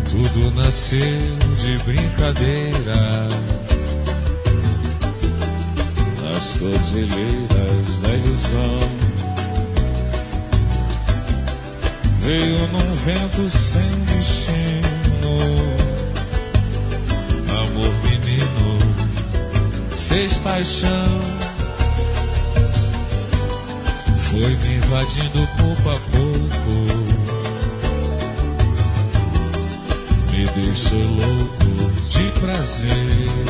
Tudo nasceu de brincadeira nas cordilheiras da ilusão. Veio num vento sem destino. Amor menino fez paixão. Foi me invadindo pouco a pouco. Me deixou louco de prazer.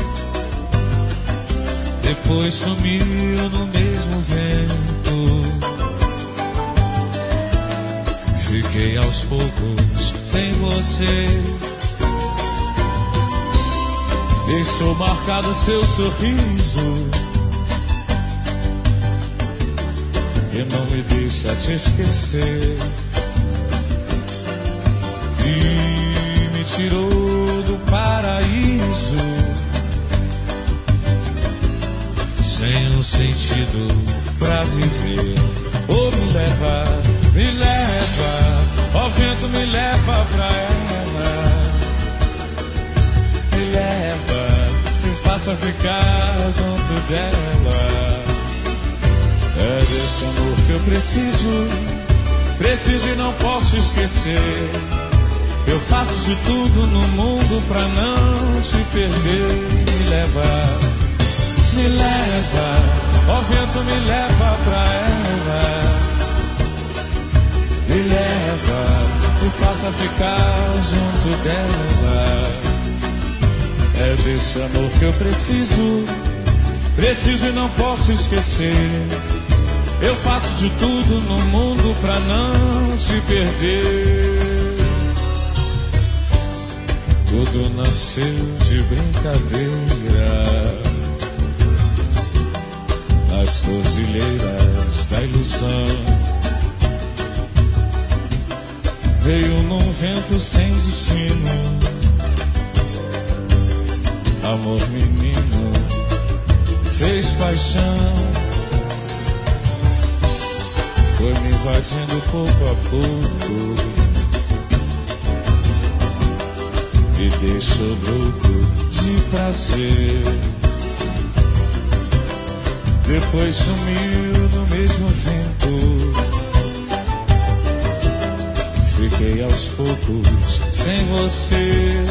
Depois sumiu no mesmo vento. Fiquei aos poucos sem você. Deixou marcado seu sorriso e não me deixa te esquecer. E me tirou do paraíso sem um sentido pra viver. Oh, me leva, ó vento, me leva pra ela. Me leva, me faça ficar junto dela. É desse amor que eu preciso e não posso esquecer. Eu faço de tudo no mundo pra não te perder. Me leva, ó vento, me leva pra ela. Me leva, me faça ficar junto dela. É desse amor que eu preciso e não posso esquecer. Eu faço de tudo no mundo pra não te perder. Tudo nasceu de brincadeira nas cordilheiras da ilusão. Veio num vento sem destino. Amor menino fez paixão. Foi me invadindo pouco a pouco. Me deixou louco de prazer. Depois sumiu no mesmo vento. Fiquei aos poucos sem você.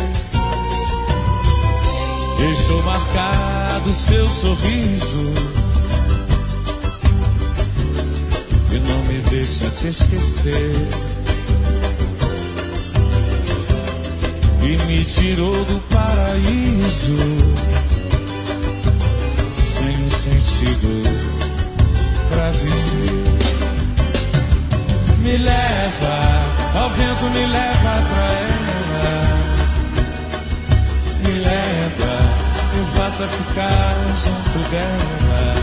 Deixou marcado seu sorriso e não me deixa te esquecer. E me tirou do paraíso sem um sentido pra viver. Me leva, ó vento, me leva pra ela. Me leva, me faça ficar junto dela.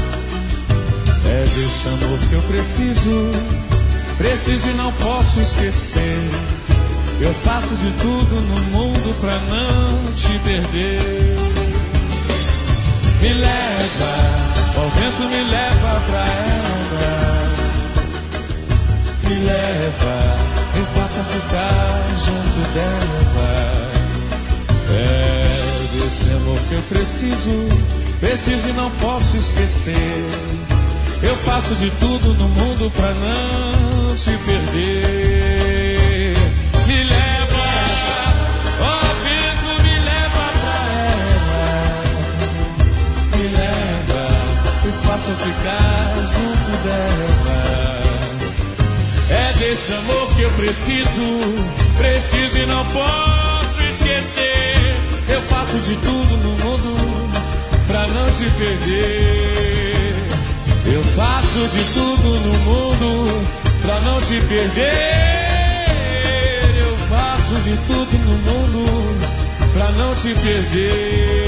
É desse amor que eu preciso e não posso esquecer. Eu faço de tudo no mundo pra não te perder. Me leva, ó vento, me leva pra ela. Me leva, me faça ficar junto dela. É desse amor que eu preciso e não posso esquecer. Eu faço de tudo no mundo pra não te perder. Me leva, ó vento, me leva pra ela. Me leva, me faça ficar junto dela. É desse amor que eu preciso e não posso esquecer. Eu faço de tudo no mundo pra não te perder. Eu faço de tudo no mundo pra não te perder. Eu faço de tudo no mundo pra não te perder.